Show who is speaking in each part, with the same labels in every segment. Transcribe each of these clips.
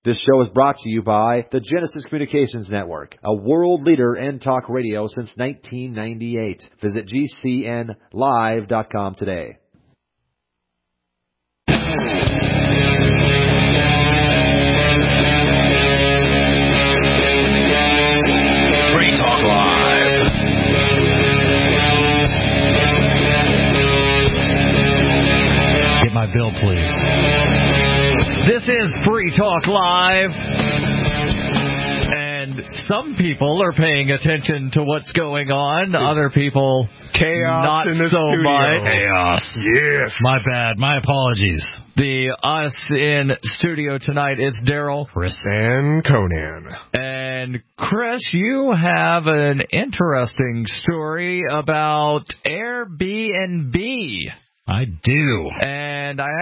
Speaker 1: This show is brought to you by the Genesis Communications Network, a world leader in talk radio since 1998. Visit GCNlive.com today.
Speaker 2: Free Talk Live.
Speaker 3: Get my bill, please.
Speaker 4: This is Free Talk Live, and some people are paying attention to what's going on. Other people,
Speaker 3: chaos
Speaker 4: not
Speaker 3: in the
Speaker 4: so
Speaker 3: studio.
Speaker 4: much.
Speaker 3: Chaos.
Speaker 4: Yes.
Speaker 3: My bad. My apologies.
Speaker 4: Us in studio tonight is Daryl,
Speaker 3: Chris, and Conan.
Speaker 4: And Chris, you have an interesting story about Airbnb.
Speaker 3: I do.
Speaker 4: And I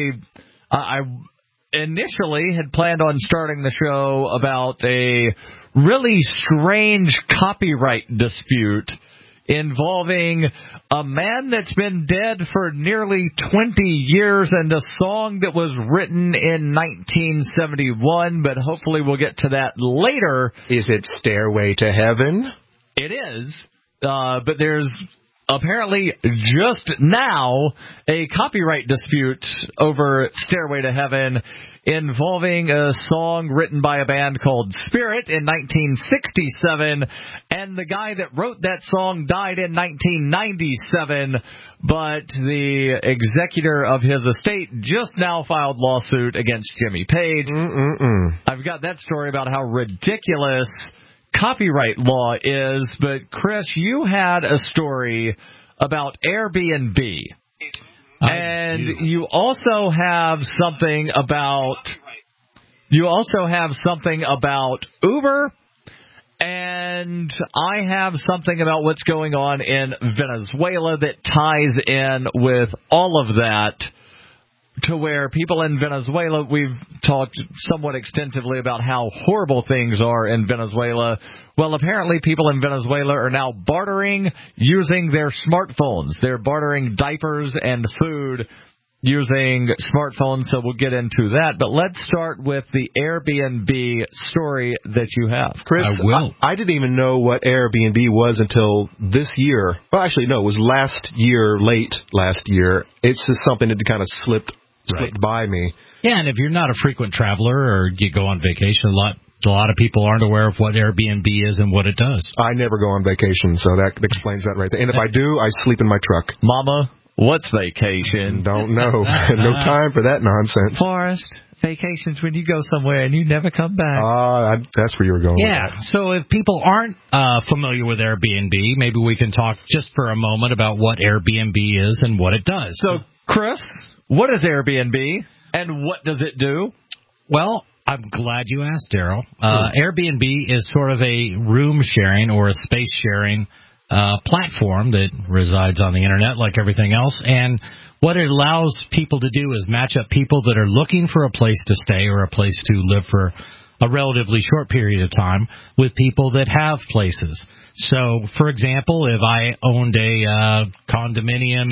Speaker 4: initially had planned on starting the show about a really strange copyright dispute involving a man that's been dead for nearly 20 years and a song that was written in 1971, but hopefully we'll get to that later.
Speaker 3: Is it Stairway to Heaven?
Speaker 4: It is, but there's apparently just now a copyright dispute over Stairway to Heaven involving a song written by a band called Spirit in 1967, and the guy that wrote that song died in 1997, but the executor of his estate just now filed lawsuit against Jimmy Page. I've got that story about how ridiculous copyright law is, but Chris, you had a story about Airbnb. And you also have something about Uber, and I have something about what's going on in Venezuela that ties in with all of that, to where people in Venezuela, we've talked somewhat extensively about how horrible things are in Venezuela. Well, apparently people in Venezuela are now bartering using their smartphones. They're bartering diapers and food using smartphones, so we'll get into that. But let's start with the Airbnb story that you have.
Speaker 3: Chris,
Speaker 5: I will.
Speaker 3: I didn't even know what Airbnb was until this year. Well, actually, no, it was late last year. It's just something that kind of slipped by me.
Speaker 5: Yeah, and if you're not a frequent traveler or you go on vacation a lot of people aren't aware of what Airbnb is and what it does.
Speaker 3: I never go on vacation, so that explains that right there. And if I do, I sleep in my truck.
Speaker 4: Mama, what's vacation?
Speaker 3: Don't know. No time for that nonsense.
Speaker 4: Forrest, vacation's when you go somewhere and you never come back.
Speaker 3: That's where you were going.
Speaker 5: Yeah, so if people aren't familiar with Airbnb, maybe we can talk just for a moment about what Airbnb is and what it does.
Speaker 4: So, Chris, what is Airbnb and what does it do?
Speaker 5: Well, I'm glad you asked, Daryl. Airbnb is sort of a room sharing or a space sharing platform that resides on the internet like everything else. And what it allows people to do is match up people that are looking for a place to stay or a place to live for a relatively short period of time with people that have places. So, for example, if I owned a condominium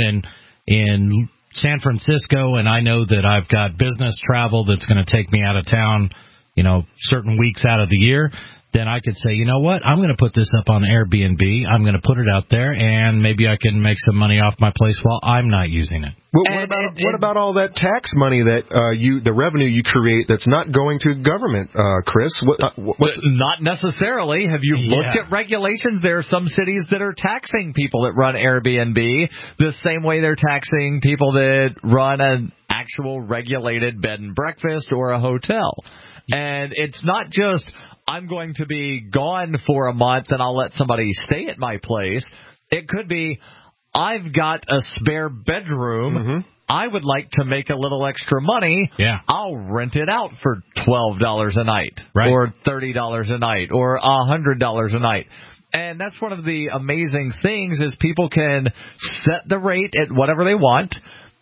Speaker 5: in San Francisco, and I know that I've got business travel that's going to take me out of town, certain weeks out of the year, then I could say, you know what, I'm going to put this up on Airbnb, I'm going to put it out there, and maybe I can make some money off my place while I'm not using it.
Speaker 3: Well, what about all that tax money that the revenue you create that's not going to government, Chris?
Speaker 4: Not necessarily. Have you looked at regulations? There are some cities that are taxing people that run Airbnb the same way they're taxing people that run an actual regulated bed and breakfast or a hotel. And it's not just, I'm going to be gone for a month and I'll let somebody stay at my place. It could be, I've got a spare bedroom.
Speaker 3: Mm-hmm.
Speaker 4: I would like to make a little extra money.
Speaker 5: Yeah.
Speaker 4: I'll rent it out for $12 a night, or $30 a night, or $100 a night. And that's one of the amazing things is people can set the rate at whatever they want,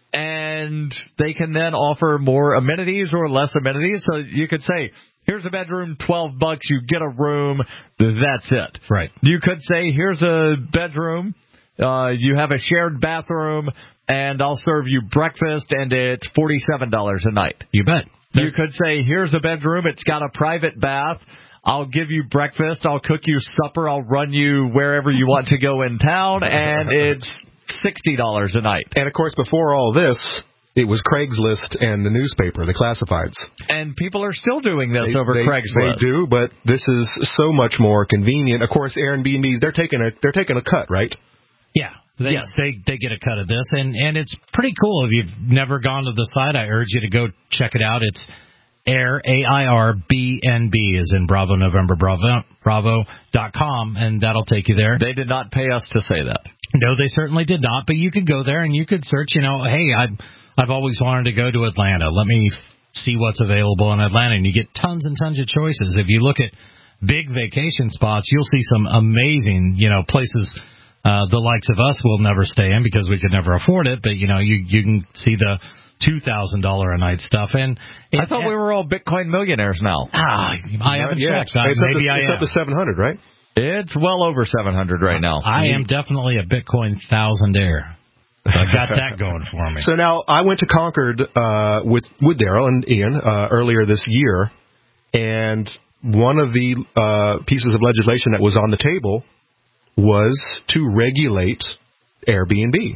Speaker 4: and they can then offer more amenities or less amenities. So you could say, here's a bedroom, $12, you get a room, that's it.
Speaker 5: Right.
Speaker 4: You could say, here's a bedroom, you have a shared bathroom, and I'll serve you breakfast, and it's $47 a night.
Speaker 5: You bet.
Speaker 4: You could say, here's a bedroom. It's got a private bath. I'll give you breakfast. I'll cook you supper. I'll run you wherever you want to go in town, and it's $60 a night.
Speaker 3: And, of course, before all this, it was Craigslist and the newspaper, the classifieds.
Speaker 4: And people are still doing this over Craigslist.
Speaker 3: They do, but this is so much more convenient. Of course, Airbnbs, they're taking a cut, right?
Speaker 5: Yeah. They get a cut of this, and it's pretty cool. If you've never gone to the site, I urge you to go check it out. It's AirBnB is in Bravo November Bravo.com, and that'll take you there.
Speaker 4: They did not pay us to say that.
Speaker 5: No, they certainly did not. But you could go there and you could search. Hey, I've always wanted to go to Atlanta. Let me see what's available in Atlanta, and you get tons and tons of choices. If you look at big vacation spots, you'll see some amazing, places. The likes of us will never stay in because we could never afford it. But you can see the $2,000 a night stuff. And
Speaker 4: I thought we were all Bitcoin millionaires now.
Speaker 5: I haven't checked.
Speaker 3: It's up to 700, right?
Speaker 4: It's well over 700 right now.
Speaker 5: I am definitely a Bitcoin thousandaire. So I got that going for me.
Speaker 3: So now I went to Concord with Daryl and Ian earlier this year, and one of the pieces of legislation that was on the table was to regulate Airbnb.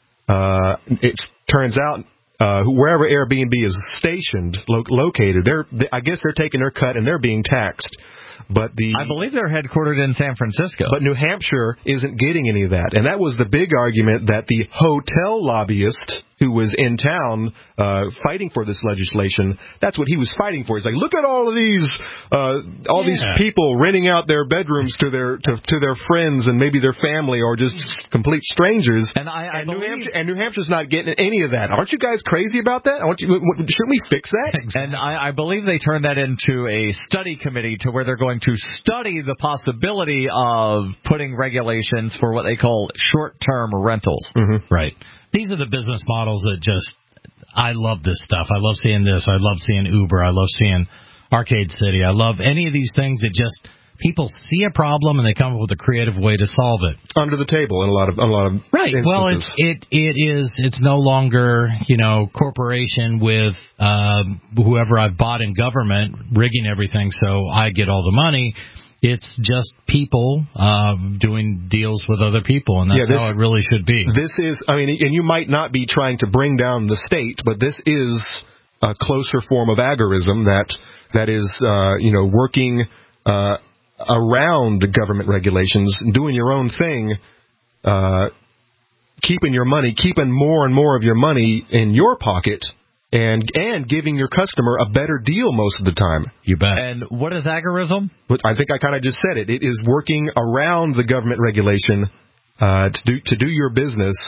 Speaker 3: It turns out wherever Airbnb is stationed, located, I guess they're taking their cut and they're being taxed. But
Speaker 4: I believe they're headquartered in San Francisco.
Speaker 3: But New Hampshire isn't getting any of that. And that was the big argument that the hotel lobbyist who was in town fighting for this legislation, that's what he was fighting for. He's like, look at all of these these people renting out their bedrooms to their friends and maybe their family or just complete strangers.
Speaker 4: And I believe
Speaker 3: New Hampshire's not getting any of that. Aren't you guys crazy about that? Shouldn't we fix that?
Speaker 4: And I believe they turned that into a study committee to where they're going to study the possibility of putting regulations for what they call short-term rentals.
Speaker 3: Mm-hmm.
Speaker 5: Right. These are the business models that I love this stuff. I love seeing this. I love seeing Uber. I love seeing Arcade City. I love any of these things that just people see a problem and they come up with a creative way to solve it.
Speaker 3: Under the table in a lot of
Speaker 5: right.
Speaker 3: instances.
Speaker 5: Well, it's no longer, corporation with whoever I've bought in government rigging everything so I get all the money. It's just people doing deals with other people, and that's how it really should be.
Speaker 3: This is, and you might not be trying to bring down the state, but this is a closer form of agorism that is, working around the government regulations, doing your own thing, keeping more and more of your money in your pocket, and giving your customer a better deal most of the time.
Speaker 5: You bet.
Speaker 4: And what is agorism?
Speaker 3: But I think I kind of just said it. It is working around the government regulation to do your business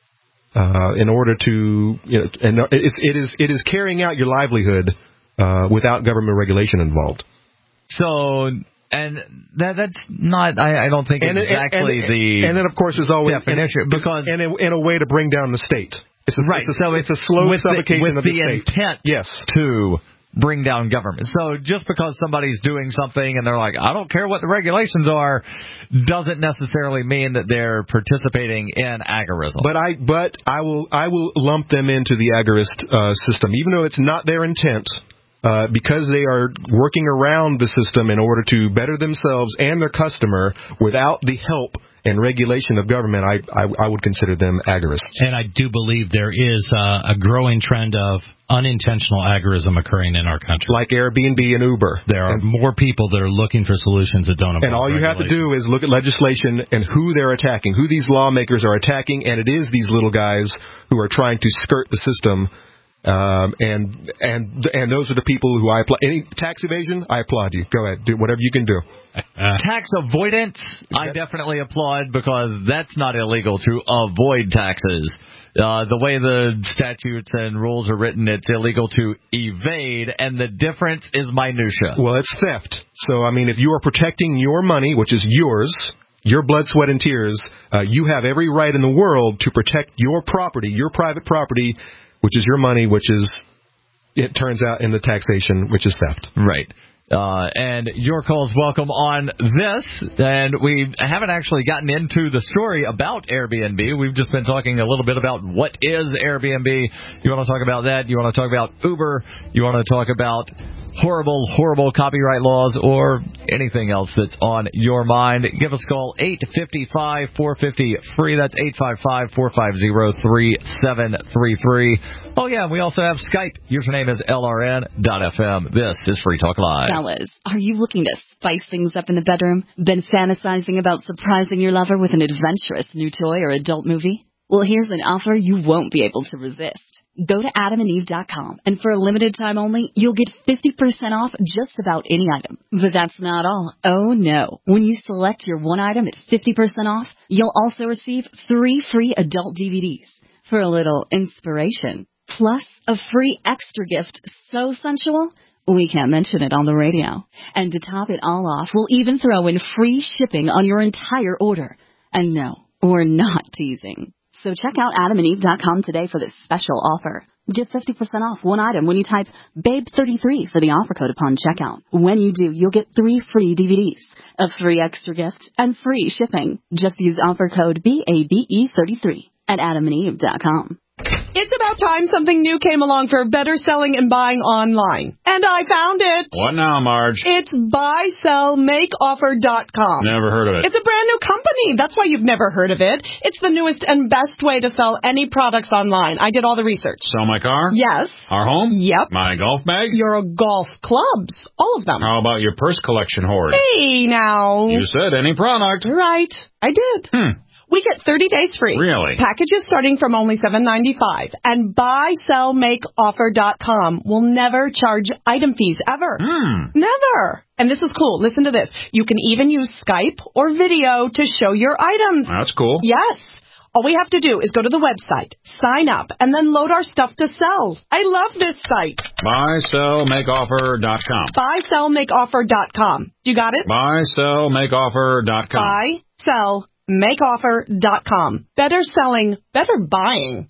Speaker 3: in order to, and it is carrying out your livelihood without government regulation involved.
Speaker 4: So. And that's not, I don't think,
Speaker 3: and then, of course, there's always
Speaker 4: definition, because
Speaker 3: in a way to bring down the state. It's a slow suffocation of the state.
Speaker 4: With the intent to bring down government. So just because somebody's doing something and they're like, I don't care what the regulations are, doesn't necessarily mean that they're participating in agorism.
Speaker 3: But I will lump them into the agorist system, even though it's not their intent. Because they are working around the system in order to better themselves and their customer without the help and regulation of government, I would consider them agorists.
Speaker 5: And I do believe there is a growing trend of unintentional agorism occurring in our country.
Speaker 3: Like Airbnb and Uber.
Speaker 5: There are more people that are looking for solutions that don't involve
Speaker 3: And all you have to do is look at legislation and who they're attacking, who these lawmakers are attacking, and it is these little guys who are trying to skirt the system. And those are the people who I applaud. Any tax evasion, I applaud you. Go ahead, do whatever you can do.
Speaker 4: Tax avoidance, I definitely applaud, because that's not illegal to avoid taxes. The way the statutes and rules are written, it's illegal to evade, and the difference is minutia.
Speaker 3: Well, it's theft. So, if you are protecting your money, which is yours, your blood, sweat, and tears, you have every right in the world to protect your property, your private property, which is your money, which is, it turns out, in the taxation, which is theft.
Speaker 4: Right. And your call's welcome on this. And we haven't actually gotten into the story about Airbnb. We've just been talking a little bit about what is Airbnb. You want to talk about that? You want to talk about Uber? You want to talk about horrible, horrible copyright laws or anything else that's on your mind? Give us a call, 855-450-FREE. That's 855-450-3733. Oh, yeah, we also have Skype. Username is LRN.FM. This is Free Talk Live.
Speaker 6: Fellas, are you looking to spice things up in the bedroom? Been fantasizing about surprising your lover with an adventurous new toy or adult movie? Well, here's an offer you won't be able to resist. Go to adamandeve.com, and for a limited time only, you'll get 50% off just about any item. But that's not all. Oh, no. When you select your one item at 50% off, you'll also receive 3 free adult DVDs for a little inspiration. Plus, a free extra gift so sensual, we can't mention it on the radio. And to top it all off, we'll even throw in free shipping on your entire order. And no, we're not teasing. So check out adamandeve.com today for this special offer. Get 50% off one item when you type BABE33 for the offer code upon checkout. When you do, you'll get 3 free DVDs, a free extra gift, and free shipping. Just use offer code BABE33 at adamandeve.com.
Speaker 7: It's about time something new came along for better selling and buying online. And I found it.
Speaker 2: What now, Marge?
Speaker 7: It's buysellmakeoffer.com.
Speaker 2: Never heard of it.
Speaker 7: It's a brand new company. That's why you've never heard of it. It's the newest and best way to sell any products online. I did all the research.
Speaker 2: Sell my car?
Speaker 7: Yes.
Speaker 2: Our home?
Speaker 7: Yep.
Speaker 2: My golf bag?
Speaker 7: Your golf clubs. All of them.
Speaker 2: How about your purse collection hoard?
Speaker 7: Hey, now.
Speaker 2: You said any product.
Speaker 7: Right. I did. We get 30 days free.
Speaker 2: Really?
Speaker 7: Packages starting from only $7.95. And buysellmakeoffer.com will never charge item fees ever. Never. And this is cool. Listen to this. You can even use Skype or video to show your items.
Speaker 2: That's cool.
Speaker 7: Yes. All we have to do is go to the website, sign up, and then load our stuff to sell. I love this site.
Speaker 2: Buysellmakeoffer.com.
Speaker 7: Buysellmakeoffer.com. You got it?
Speaker 2: Buysellmakeoffer.com.
Speaker 7: Buysellmakeoffer.com. Better selling, better buying.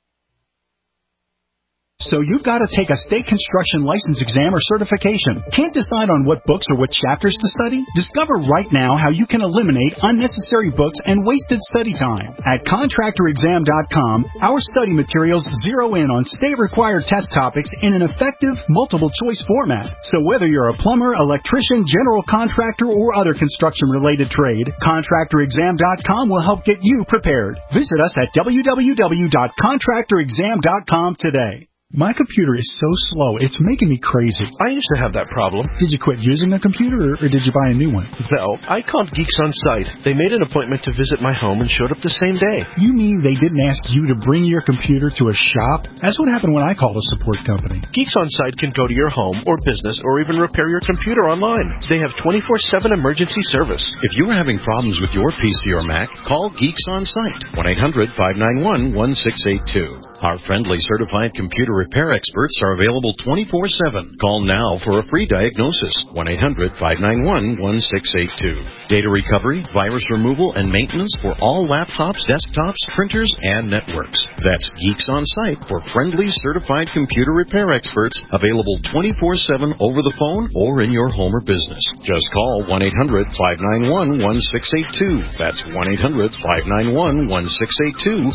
Speaker 8: So you've got to take a state construction license exam or certification. Can't decide on what books or what chapters to study? Discover right now how you can eliminate unnecessary books and wasted study time. At contractorexam.com, our study materials zero in on state-required test topics in an effective, multiple-choice format. So whether you're a plumber, electrician, general contractor, or other construction-related trade, contractorexam.com will help get you prepared. Visit us at www.contractorexam.com today. My computer is so slow, it's making me crazy.
Speaker 9: I used to have that problem.
Speaker 8: Did you quit using a computer, or did you buy a new one?
Speaker 9: No, I called Geeks on Site. They made an appointment to visit my home and showed up the same day.
Speaker 8: You mean they didn't ask you to bring your computer to a shop? That's what happened when I called a support company.
Speaker 9: Geeks on Site can go to your home or business or even repair your computer online. They have 24/7 emergency service.
Speaker 10: If you're having problems with your PC or Mac, call Geeks on Site, 1-800-591-1682. Our friendly certified computer repair experts are available 24/7. Call now for a free diagnosis, 1-800-591-1682. Data recovery, virus removal, and maintenance for all laptops, desktops, printers, and networks. That's Geeks on Site for friendly certified computer repair experts, available 24/7 over the phone or in your home or business. Just call 1-800-591-1682. That's 1-800-591-1682,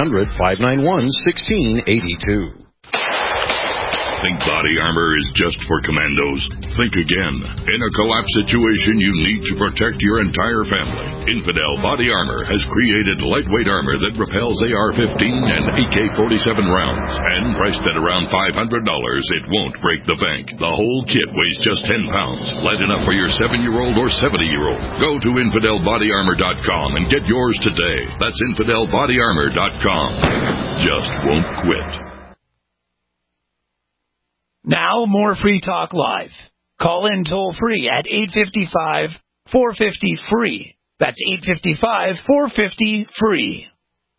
Speaker 10: 1-800-591-1682.
Speaker 11: Think body armor is just for commandos? Think again. In a collapse situation, you need to protect your entire family. Infidel Body Armor has created lightweight armor that repels AR-15 and AK-47 rounds. And priced at around $500, it won't break the bank. The whole kit weighs just 10 pounds. Light enough for your 7-year-old or 70-year-old. Go to InfidelBodyArmor.com and get yours today. That's InfidelBodyArmor.com. Just won't quit.
Speaker 12: Now, more Free Talk Live. Call in toll-free at 855-450-FREE. That's 855-450-FREE.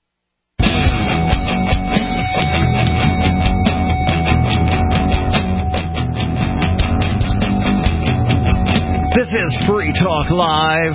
Speaker 4: This is Free Talk Live.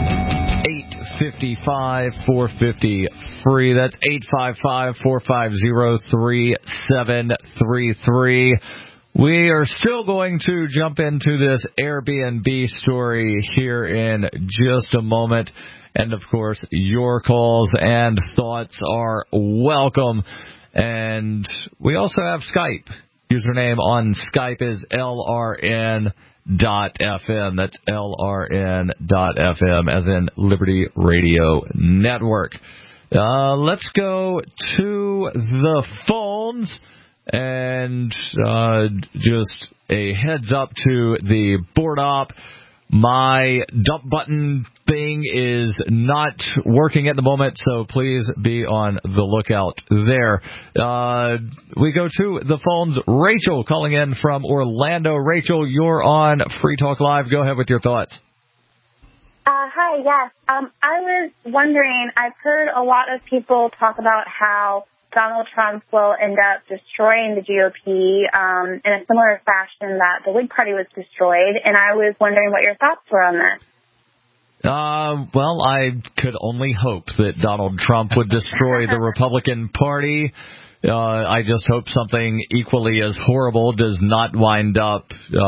Speaker 4: 855-450-FREE. That's 855-450-3733. We are still going to jump into this Airbnb story here in just a moment. And, of course, your calls and thoughts are welcome. And we also have Skype. Username on Skype is LRN.FM. That's LRN.FM, as in Liberty Radio Network. Let's go to the phones. And just a heads up to the board op. My dump button thing is not working at the moment, so please be on the lookout there. We go to the phones. Rachel calling in from Orlando. Rachel, you're on Free Talk Live. Go ahead with your thoughts.
Speaker 13: Hi, yes. I was wondering, I've heard a lot of people talk about how Donald Trump will end up destroying the GOP in a similar fashion that the Whig Party was destroyed, and I was wondering what your thoughts were on this.
Speaker 4: Well, I could only hope that Donald Trump would destroy the Republican Party. I just hope something equally as horrible does not wind up,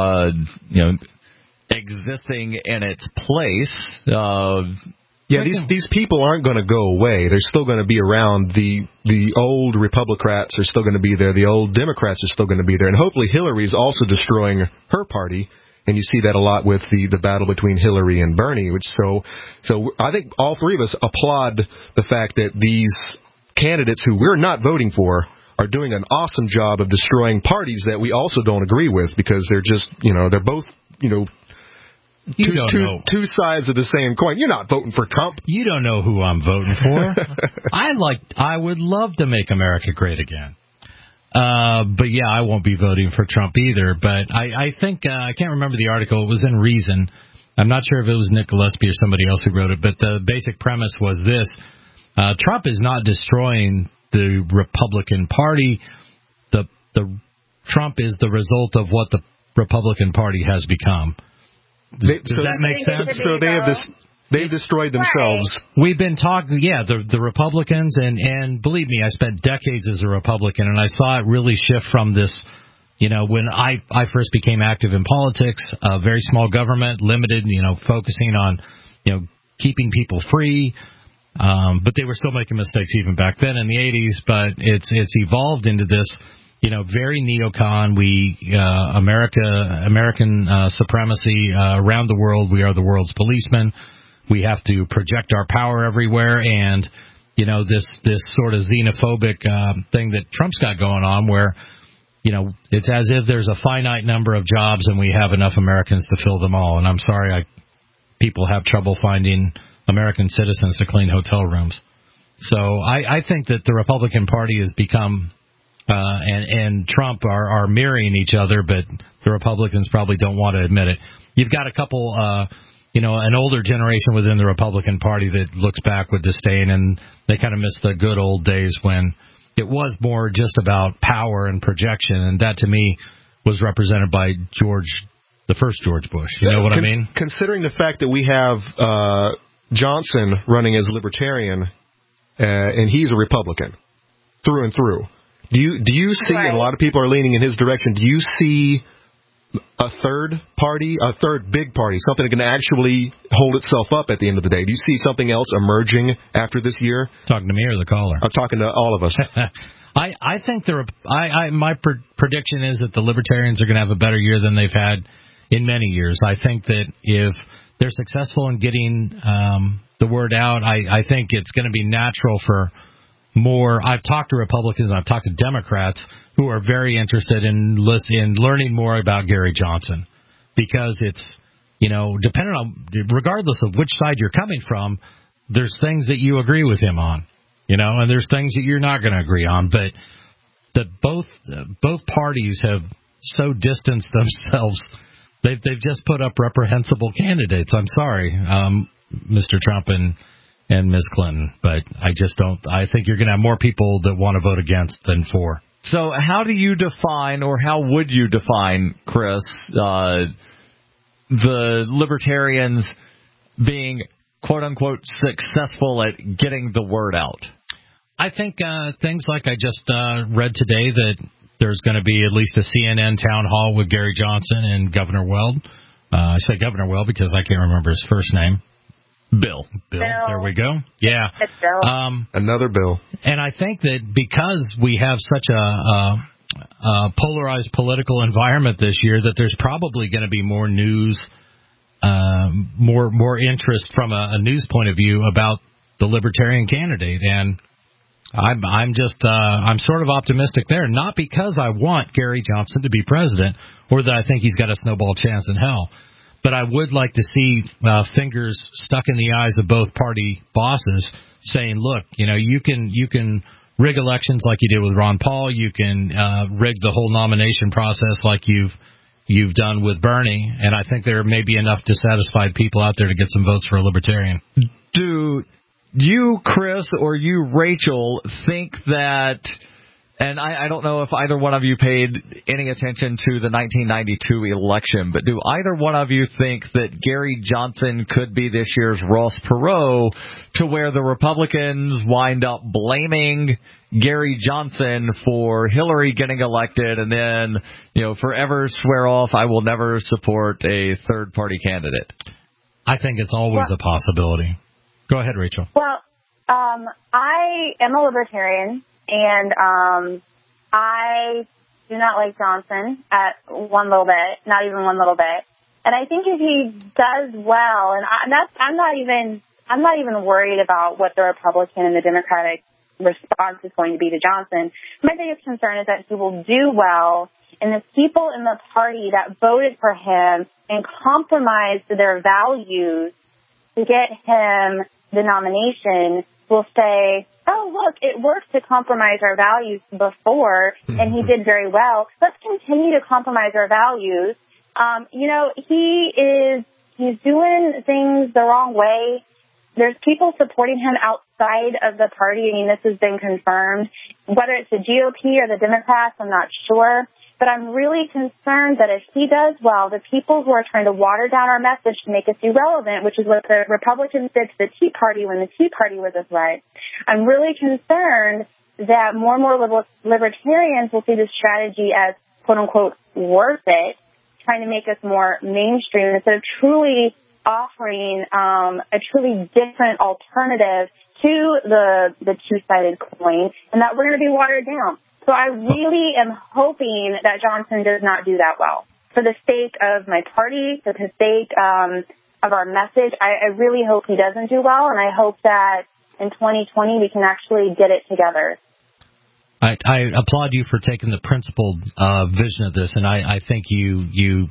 Speaker 4: existing in its place.
Speaker 3: Yeah, these people aren't going to go away. They're still going to be around. The old Republicrats are still going to be there. The old Democrats are still going to be there. And hopefully Hillary's also destroying her party. And you see that a lot with the battle between Hillary and Bernie. So I think all three of us applaud the fact that these candidates who we're not voting for are doing an awesome job of destroying parties that we also don't agree with, because they're just, they're both, two sides of the same coin. You're not voting for Trump.
Speaker 5: You don't know who I'm voting for. I would love to make America great again. But yeah, I won't be voting for Trump either. But I think, I can't remember the article. It was in Reason. I'm not sure if it was Nick Gillespie or somebody else who wrote it, but the basic premise was this. Trump is not destroying the Republican Party. The Trump is the result of what the Republican Party has become. Does that make sense?
Speaker 3: So they've destroyed themselves.
Speaker 5: We've been talking, the Republicans, and believe me, I spent decades as a Republican, and I saw it really shift from this, when I first became active in politics, very small government, limited, focusing on, keeping people free, but they were still making mistakes even back then in the 80s, but it's evolved into this, very neocon. American supremacy around the world. We are the world's policemen. We have to project our power everywhere, and this sort of xenophobic thing that Trump's got going on, where it's as if there's a finite number of jobs and we have enough Americans to fill them all. And I'm sorry, people have trouble finding American citizens to clean hotel rooms. So I think that the Republican Party has become and Trump are mirroring each other, but the Republicans probably don't want to admit it. You've got a couple, an older generation within the Republican Party that looks back with disdain, and they kind of miss the good old days when it was more just about power and projection, and that to me was represented by the first George Bush. You know what I mean?
Speaker 3: Considering the fact that we have Johnson running as Libertarian, and he's a Republican through and through. Do you see, and a lot of people are leaning in his direction, do you see a third big party, something that can actually hold itself up at the end of the day? Do you see something else emerging after this year?
Speaker 5: Talking to me or the caller?
Speaker 3: I'm talking to all of us.
Speaker 5: I think my prediction is that the Libertarians are going to have a better year than they've had in many years. I think that if they're successful in getting the word out, I think it's going to be natural for more. I've talked to Republicans and I've talked to Democrats who are very interested in learning more about Gary Johnson, because it's, depending on, regardless of which side you're coming from, there's things that you agree with him on, and there's things that you're not going to agree on, but that both parties have so distanced themselves. They've just put up reprehensible candidates. I'm sorry, Mr. Trump and Ms. Clinton, but I think you're going to have more people that want to vote against than for.
Speaker 4: So how do you define, or how would you define, Chris, the Libertarians being, quote-unquote, successful at getting the word out?
Speaker 5: I think things like I just read today, that There's going to be at least a CNN town hall with Gary Johnson and Governor Weld. I say Governor Weld because I can't remember his first name. Bill. There we go. Yeah.
Speaker 13: It's Bill.
Speaker 3: Another Bill.
Speaker 5: And I think that because we have such a polarized political environment this year, that there's probably going to be more news, more interest from a news point of view about the Libertarian candidate. And I'm sort of optimistic there, not because I want Gary Johnson to be president or that I think he's got a snowball chance in hell, but I would like to see fingers stuck in the eyes of both party bosses saying, look, you can rig elections like you did with Ron Paul. You can rig the whole nomination process like you've done with Bernie. And I think there may be enough dissatisfied people out there to get some votes for a Libertarian.
Speaker 4: Do you, Chris, or you, Rachel, think that, and I don't know if either one of you paid any attention to the 1992 election, but do either one of you think that Gary Johnson could be this year's Ross Perot, to where the Republicans wind up blaming Gary Johnson for Hillary getting elected and then, forever swear off, I will never support a third-party candidate?
Speaker 5: I think it's always a possibility. Go ahead, Rachel.
Speaker 13: Well, I am a Libertarian, and I do not like Johnson at one little bit, not even one little bit. And I think if he does well, and I'm not even worried about what the Republican and the Democratic response is going to be to Johnson. My biggest concern is that he will do well, and the people in the party that voted for him and compromised their values to get him the nomination will say, oh, look, it worked to compromise our values before, and he did very well. Let's continue to compromise our values. He's doing things the wrong way. There's people supporting him outside of the party. I mean, this has been confirmed. Whether it's the GOP or the Democrats, I'm not sure. But I'm really concerned that if he does well, the people who are trying to water down our message to make us irrelevant, which is what the Republicans did to the Tea Party when the Tea Party was at right, I'm really concerned that more and more libertarians will see this strategy as, quote-unquote, worth it, trying to make us more mainstream instead of truly offering a truly different alternative to the two-sided coin, and that we're going to be watered down. So I really am hoping that Johnson does not do that well. For the sake of my party, for the sake of our message, I really hope he doesn't do well, and I hope that in 2020 we can actually get it together.
Speaker 5: I applaud you for taking the principled vision of this, and I think you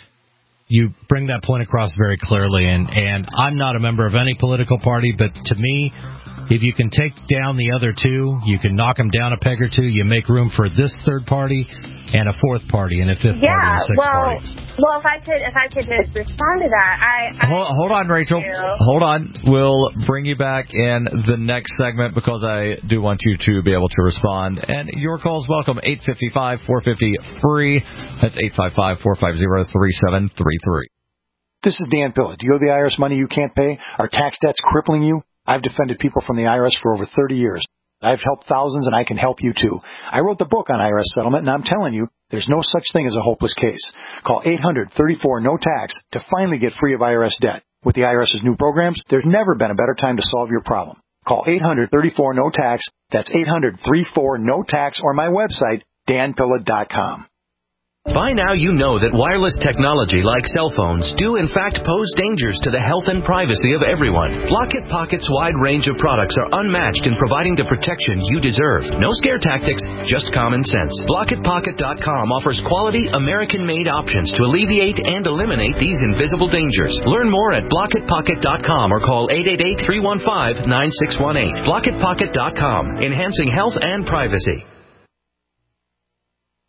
Speaker 5: bring that point across very clearly. And I'm not a member of any political party, but to me, if you can take down the other two, you can knock them down a peg or two. You make room for this third party and a fourth party and a fifth party and a sixth party.
Speaker 13: Well, if I could just respond to that,
Speaker 4: Hold on, Rachel. Hold on. We'll bring you back in the next segment because I do want you to be able to respond. And your call's welcome. 855-450-FREE. That's 855-450-3733.
Speaker 14: This is Dan Pilla. Do you owe the IRS money you can't pay? Are tax debts crippling you? I've defended people from the IRS for over 30 years. I've helped thousands, and I can help you, too. I wrote the book on IRS settlement, and I'm telling you, there's no such thing as a hopeless case. Call 800-34-NO-TAX to finally get free of IRS debt. With the IRS's new programs, there's never been a better time to solve your problem. Call 800-34-NO-TAX. That's 800-34-NO-TAX, or my website, danpilla.com.
Speaker 15: By now you know that wireless technology like cell phones do in fact pose dangers to the health and privacy of everyone. Blockit Pocket's wide range of products are unmatched in providing the protection you deserve. No scare tactics, just common sense. BlockitPocket.com offers quality American-made options to alleviate and eliminate these invisible dangers. Learn more at BlockitPocket.com or call 888-315-9618. BlockitPocket.com, enhancing health and privacy.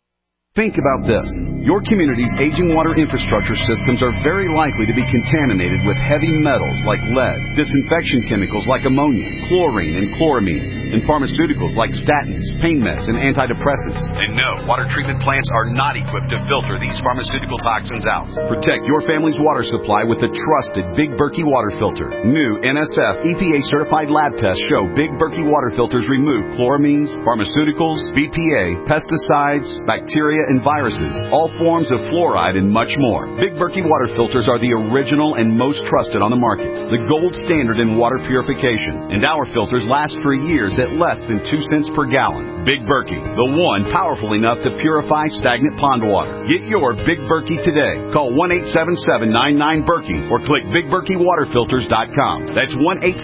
Speaker 16: Think about this. Your community's aging water infrastructure systems are very likely to be contaminated with heavy metals like lead, disinfection chemicals like ammonia, chlorine, and chloramines, and pharmaceuticals like statins, pain meds, and antidepressants. And no, water treatment plants are not equipped to filter these pharmaceutical toxins out. Protect your family's water supply with the trusted Big Berkey water filter. New NSF EPA-certified lab tests show Big Berkey water filters remove chloramines, pharmaceuticals, BPA, pesticides, bacteria, and viruses, all forms of fluoride, and much more. Big Berkey water filters are the original and most trusted on the market, the gold standard in water purification, and our filters last for years at less than 2 cents per gallon. Big Berkey, the one powerful enough to purify stagnant pond water. Get your Big Berkey today. Call 1-877-99-BERKEY or click BigBerkeyWaterFilters.com. That's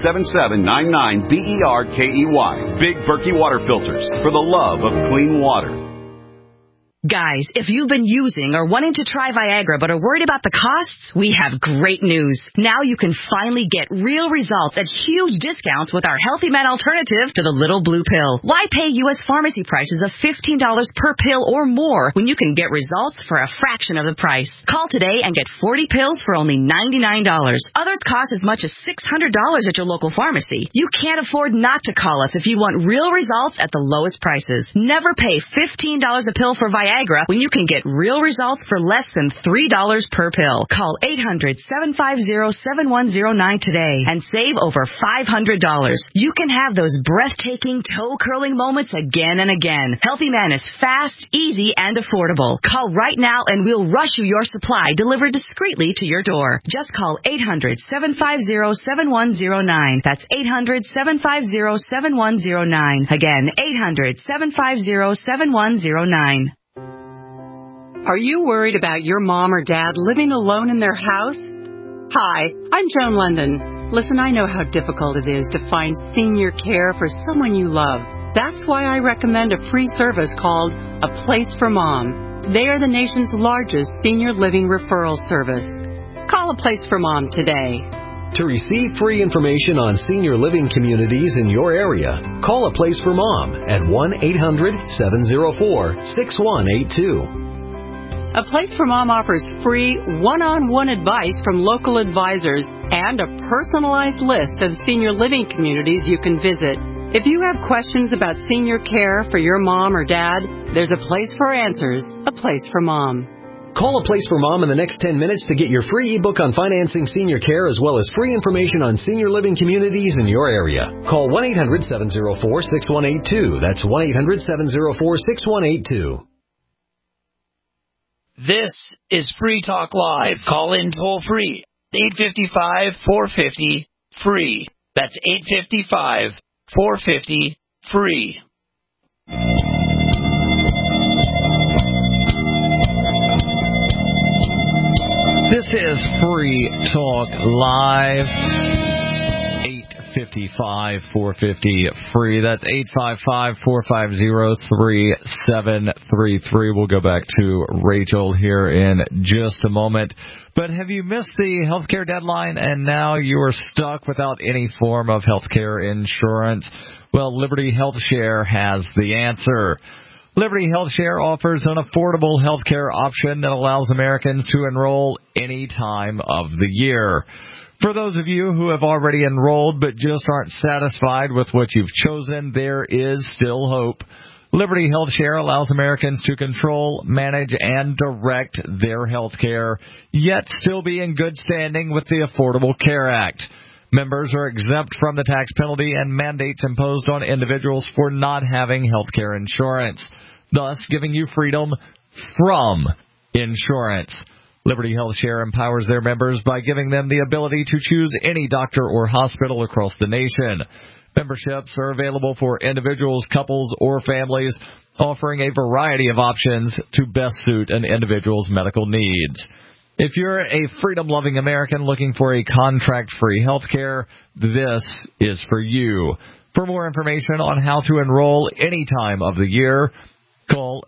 Speaker 16: 1-877-99-BERKEY. Big Berkey water filters, for the love of clean water.
Speaker 17: Guys, if you've been using or wanting to try Viagra but are worried about the costs, we have great news. Now you can finally get real results at huge discounts with our Healthy Man alternative to the little blue pill. Why pay U.S. pharmacy prices of $15 per pill or more when you can get results for a fraction of the price? Call today and get 40 pills for only $99. Others cost as much as $600 at your local pharmacy. You can't afford not to call us if you want real results at the lowest prices. Never pay $15 a pill for Viagra when you can get real results for less than $3 per pill. Call 800-750-7109 today and save over $500. You can have those breathtaking, toe-curling moments again and again. Healthy Man is fast, easy, and affordable. Call right now and we'll rush you your supply delivered discreetly to your door. Just call 800-750-7109. That's 800-750-7109. Again, 800-750-7109.
Speaker 18: Are you worried about your mom or dad living alone in their house? Hi, I'm Joan London. Listen, I know how difficult it is to find senior care for someone you love. That's why I recommend a free service called A Place for Mom. They are the nation's largest senior living referral service. Call A Place for Mom today.
Speaker 19: To receive free information on senior living communities in your area, call A Place for Mom at 1-800-704-6182.
Speaker 18: A Place for Mom offers free one-on-one advice from local advisors and a personalized list of senior living communities you can visit. If you have questions about senior care for your mom or dad, there's a place for answers, A Place for Mom.
Speaker 19: Call A Place for Mom in the next 10 minutes to get your free ebook on financing senior care as well as free information on senior living communities in your area. Call 1-800-704-6182. That's 1-800-704-6182.
Speaker 12: This is Free Talk Live. Call in toll free. 855-450-FREE. That's 855-450-FREE.
Speaker 4: This is Free Talk Live. 855-450-FREE. That's 855-450-3733. We'll go back to Rachel here in just a moment. But have you missed the healthcare deadline and now you are stuck without any form of healthcare insurance? Well, Liberty Health Share has the answer. Liberty Health Share offers an affordable healthcare option that allows Americans to enroll any time of the year. For those of you who have already enrolled but just aren't satisfied with what you've chosen, there is still hope. Liberty Health Share allows Americans to control, manage, and direct their health care, yet still be in good standing with the Affordable Care Act. Members are exempt from the tax penalty and mandates imposed on individuals for not having health care insurance, thus giving you freedom from insurance. Liberty Health Share empowers their members by giving them the ability to choose any doctor or hospital across the nation. Memberships are available for individuals, couples, or families, offering a variety of options to best suit an individual's medical needs. If you're a freedom-loving American looking for a contract-free health care, this is for you. For more information on how to enroll any time of the year, call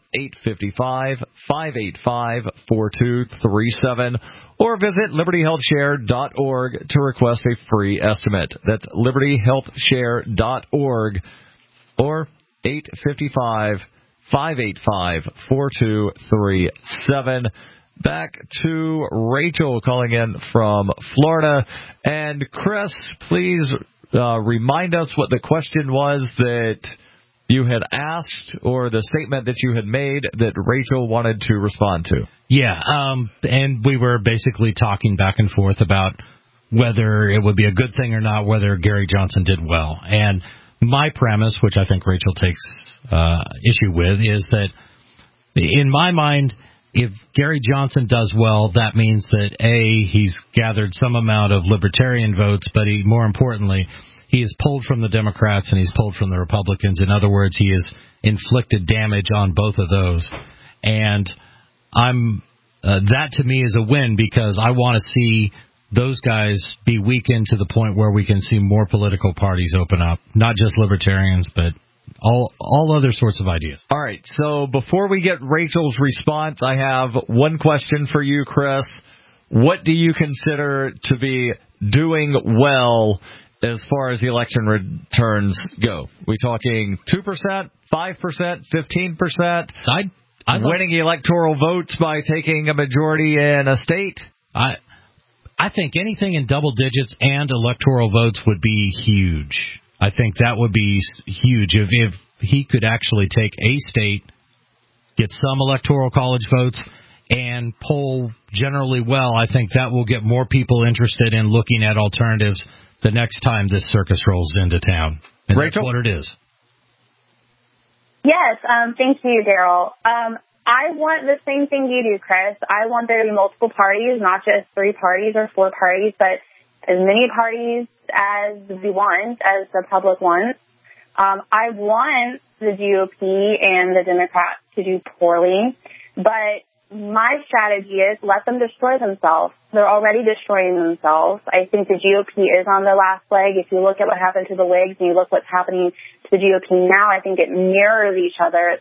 Speaker 4: 855-585-4237 or visit libertyhealthshare.org to request a free estimate. That's libertyhealthshare.org or 585-4237. Back to Rachel calling in from Florida. And Chris, please remind us what the question was that you had asked, or the statement that you had made that Rachel wanted to respond to.
Speaker 5: Yeah, and we were basically talking back and forth about whether it would be a good thing or not, whether Gary Johnson did well. And my premise, which I think Rachel takes issue with, is that in my mind, if Gary Johnson does well, that means that, A, he's gathered some amount of libertarian votes, but more importantly, he is pulled from the Democrats and he's pulled from the Republicans. In other words, he has inflicted damage on both of those. And that to me is a win, because I want to see those guys be weakened to the point where we can see more political parties open up, not just libertarians, but all other sorts of ideas.
Speaker 4: All right, so before we get Rachel's response, I have one question for you, Chris. What do you consider to be doing well as far as the election returns go? We talking 2%, 5%, 15%? Winning electoral votes by taking a majority in a state?
Speaker 5: I think anything in double digits and electoral votes would be huge. I think that would be huge if he could actually take a state, get some electoral college votes, and poll generally well. I think that will get more people interested in looking at alternatives the next time this circus rolls into town. And
Speaker 4: Rachel?
Speaker 5: That's what it is.
Speaker 13: Yes, thank you, Daryl. I want the same thing you do, Chris. I want there to be multiple parties, not just 3 parties or 4 parties, but as many parties as we want, as the public wants. I want the GOP and the Democrats to do poorly, but my strategy is let them destroy themselves. They're already destroying themselves. I think the GOP is on their last leg. If you look at what happened to the Whigs and you look what's happening to the GOP now, I think it mirrors each other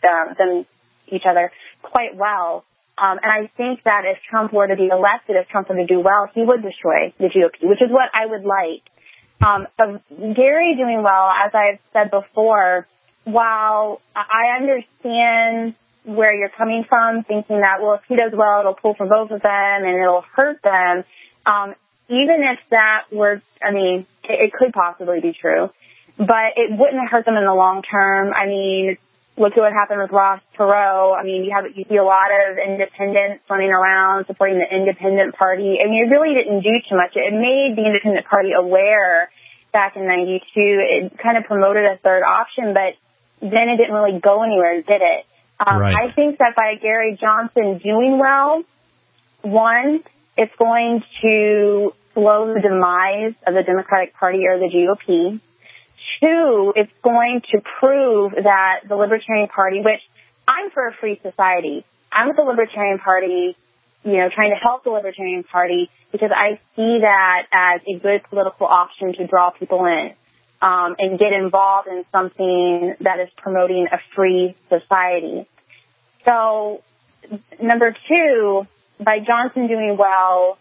Speaker 13: quite well. And I think that if Trump were to be elected, if Trump were to do well, he would destroy the GOP, which is what I would like. Of Gary doing well, as I've said before, while I understand where you're coming from, thinking that, well, if he does well, it'll pull for both of them and it'll hurt them. Even if that were, it could possibly be true, but it wouldn't hurt them in the long term. Look at what happened with Ross Perot. You see a lot of independents running around supporting the independent party. It really didn't do too much. It made the independent party aware back in 92. It kind of promoted a third option, but then it didn't really go anywhere, did it?
Speaker 5: Right.
Speaker 13: I think that by Gary Johnson doing well, one, it's going to slow the demise of the Democratic Party or the GOP. 2, it's going to prove that the Libertarian Party, which I'm for a free society. I'm with the Libertarian Party, trying to help the Libertarian Party because I see that as a good political option to draw people in and get involved in something that is promoting a free society. So, number 2, by Johnson doing well,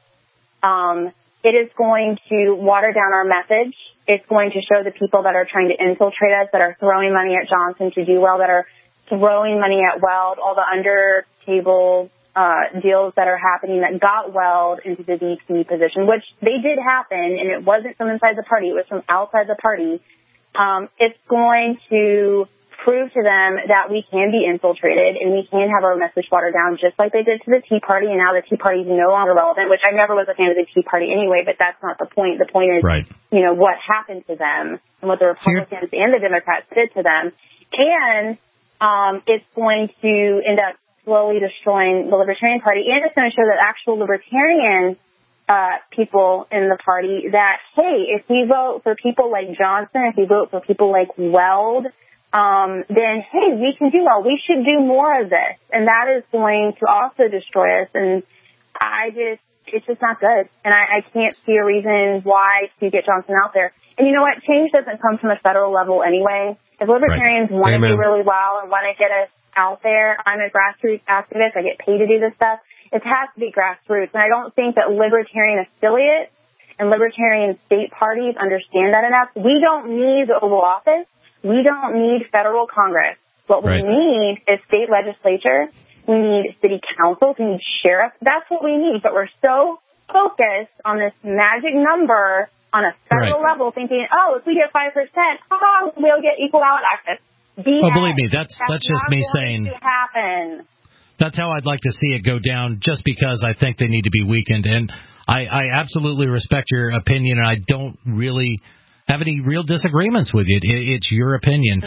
Speaker 13: it is going to water down our message. It's going to show the people that are trying to infiltrate us, that are throwing money at Johnson to do well, that are throwing money at Weld, all the under-table deals that are happening that got Weld into the VP position, which they did happen, and it wasn't from inside the party. It was from outside the party. It's going to prove to them that we can be infiltrated and we can have our message watered down just like they did to the Tea Party, and now the Tea Party is no longer relevant, which I never was a fan of the Tea Party anyway, but that's not the point. The point is,
Speaker 5: right,
Speaker 13: what happened to them and what the Republicans and the Democrats did to them. And it's going to end up slowly destroying the Libertarian Party, and it's going to show that actual Libertarian people in the party that, hey, if we vote for people like Johnson, if we vote for people like Weld, then, hey, we can do well. We should do more of this. And that is going to also destroy us. And it's just not good. And I can't see a reason why to get Johnson out there. And you know what? Change doesn't come from a federal level anyway. If Libertarians want to do really well and want to get us out there, I'm a grassroots activist. I get paid to do this stuff. It has to be grassroots. And I don't think that Libertarian affiliates and Libertarian state parties understand that enough. We don't need the Oval Office. We don't need federal Congress. What we need is state legislature. We need city councils. We need sheriffs. That's what we need. But we're so focused on this magic number on a federal level, thinking, if we get 5%, we'll get equal ballot access.
Speaker 5: Well, believe me, that's just me saying.
Speaker 13: Happen.
Speaker 5: That's how I'd like to see it go down, just because I think they need to be weakened. And I absolutely respect your opinion, and I don't really have any real disagreements with you. It's your opinion.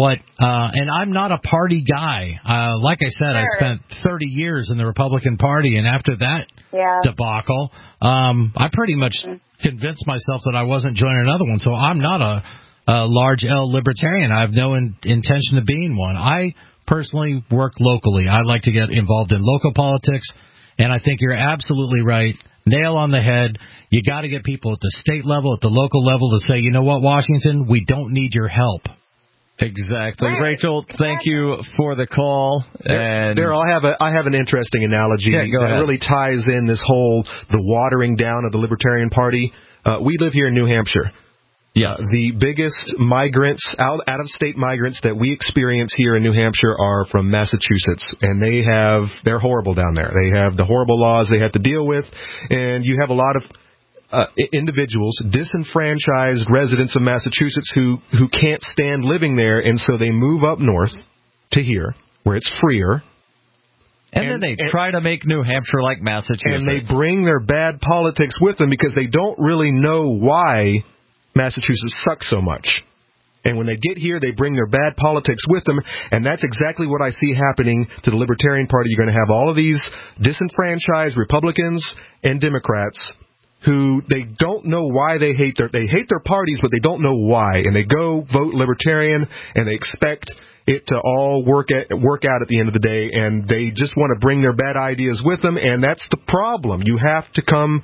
Speaker 5: And I'm not a party guy. Like I said, I spent 30 years in the Republican Party, and after that debacle, I pretty much convinced myself that I wasn't joining another one. So I'm not a large L libertarian. I have no intention of being one. I personally work locally. I like to get involved in local politics, and I think you're absolutely right. Nail on the head. You got to get people at the state level, at the local level, to say, you know what, Washington, we don't need your help.
Speaker 4: Exactly. Rachel, thank you for the call. And
Speaker 3: Daryl, I have an interesting analogy that really ties in this whole the watering down of the Libertarian Party. We live here in New Hampshire. The biggest migrants, out-of-state migrants that we experience here in New Hampshire are from Massachusetts, and they're horrible down there. They have the horrible laws they have to deal with, and you have a lot of individuals, disenfranchised residents of Massachusetts who can't stand living there, and so they move up north to here, where it's freer.
Speaker 4: And then they try to make New Hampshire like Massachusetts.
Speaker 3: And they bring their bad politics with them because they don't really know why Massachusetts sucks so much. And when they get here, they bring their bad politics with them, and that's exactly what I see happening to the Libertarian Party. You're going to have all of these disenfranchised Republicans and Democrats who they don't know why they hate their parties, but they don't know why, and they go vote Libertarian, and they expect it to all work out at the end of the day, and they just want to bring their bad ideas with them, and that's the problem. You have to come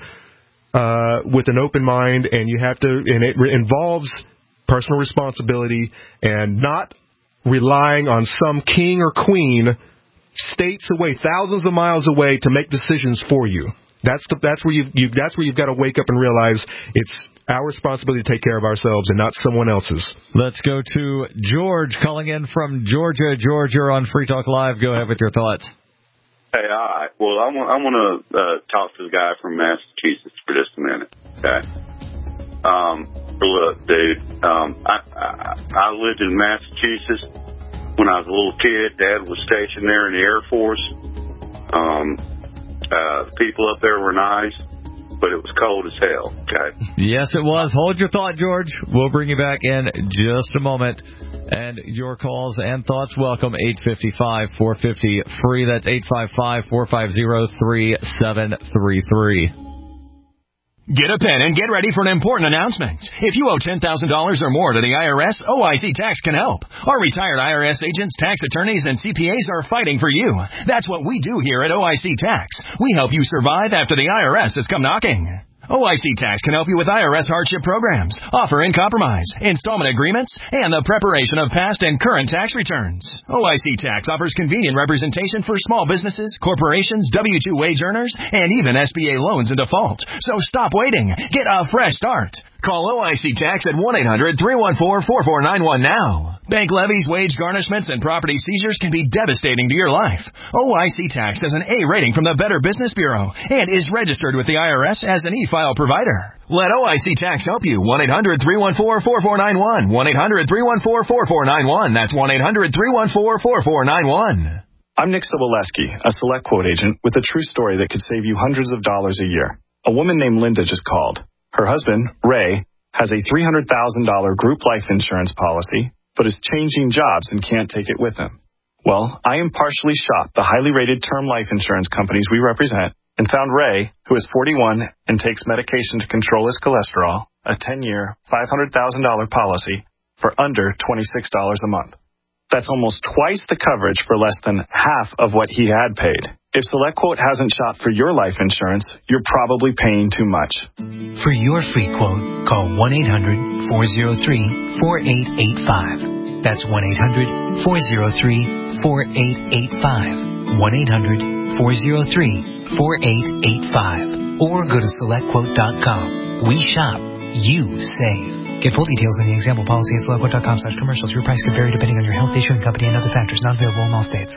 Speaker 3: with an open mind, and it involves personal responsibility and not relying on some king or queen states away, thousands of miles away, to make decisions for you. That's where you've got to wake up and realize it's our responsibility to take care of ourselves and not someone else's.
Speaker 4: Let's go to George calling in from Georgia. George, you're on Free Talk Live. Go ahead with your thoughts.
Speaker 20: Hey, all right. Well, I want to talk to the guy from Massachusetts for just a minute. Okay. Look, dude, I lived in Massachusetts when I was a little kid. Dad was stationed there in the Air Force. The people up there were nice, but it was cold as hell. Okay.
Speaker 4: Yes, it was. Hold your thought, George. We'll bring you back in just a moment. And your calls and thoughts, welcome, 855-450-FREE. That's 855-450-3733.
Speaker 21: Get a pen and get ready for an important announcement. If you owe $10,000 or more to the IRS, OIC Tax can help. Our retired IRS agents, tax attorneys, and CPAs are fighting for you. That's what we do here at OIC Tax. We help you survive after the IRS has come knocking. OIC Tax can help you with IRS hardship programs, offer in compromise, installment agreements, and the preparation of past and current tax returns. OIC Tax offers convenient representation for small businesses, corporations, W-2 wage earners, and even SBA loans in default. So stop waiting. Get a fresh start. Call OIC Tax at 1-800-314-4491 now. Bank levies, wage garnishments, and property seizures can be devastating to your life. OIC Tax has an A rating from the Better Business Bureau and is registered with the IRS as an e-file provider. Let OIC Tax help you. 1-800-314-4491. 1-800-314-4491. That's 1-800-314-4491.
Speaker 22: I'm Nick Soboleski, a Select Quote agent with a true story that could save you hundreds of dollars a year. A woman named Linda just called. Her husband, Ray, has a $300,000 group life insurance policy, but is changing jobs and can't take it with him. Well, I impartially shopped the highly rated term life insurance companies we represent and found Ray, who is 41 and takes medication to control his cholesterol, a 10-year, $500,000 policy for under $26 a month. That's almost twice the coverage for less than half of what he had paid. If SelectQuote hasn't shopped for your life insurance, you're probably paying too much.
Speaker 23: For your free quote, call 1-800-403-4885. That's 1-800-403-4885. 1-800-403-4885. Or go to SelectQuote.com. We shop, you save. Get full details in the example policy at SelectQuote.com/commercials. Your price could vary depending on your health, issuing company, and other factors. Not available in all states.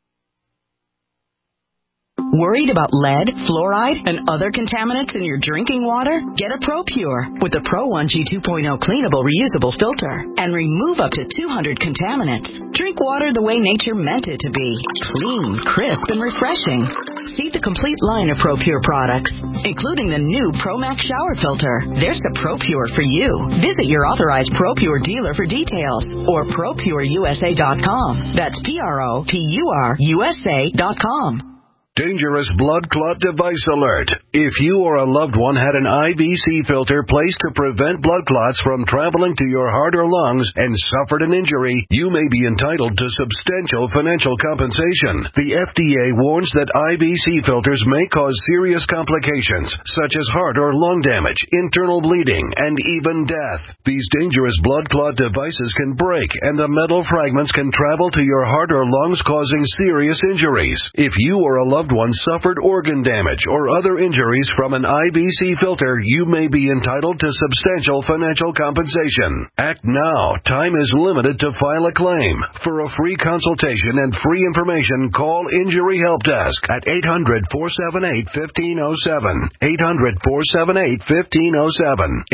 Speaker 17: Worried about lead, fluoride, and other contaminants in your drinking water? Get a ProPure with the Pro 1G 2.0 cleanable reusable filter and remove up to 200 contaminants. Drink water the way nature meant it to be. Clean, crisp, and refreshing. See the complete line of ProPure products, including the new ProMax shower filter. There's a ProPure for you. Visit your authorized ProPure dealer for details or ProPureUSA.com. That's ProPureUSA.com.
Speaker 1: Dangerous blood clot device alert. If you or a loved one had an IVC filter placed to prevent blood clots from traveling to your heart or lungs and suffered an injury, you may be entitled to substantial financial compensation. The FDA warns that IVC filters may cause serious complications, such as heart or lung damage, internal bleeding, and even death. These dangerous blood clot devices can break, and the metal fragments can travel to your heart or lungs, causing serious injuries. If you or a loved one suffered organ damage or other injuries from an IVC filter, you may be entitled to substantial financial compensation. Act now. Time is limited to file a claim. For a free consultation and free information, call Injury Help Desk at 800-478-1507. 800-478-1507.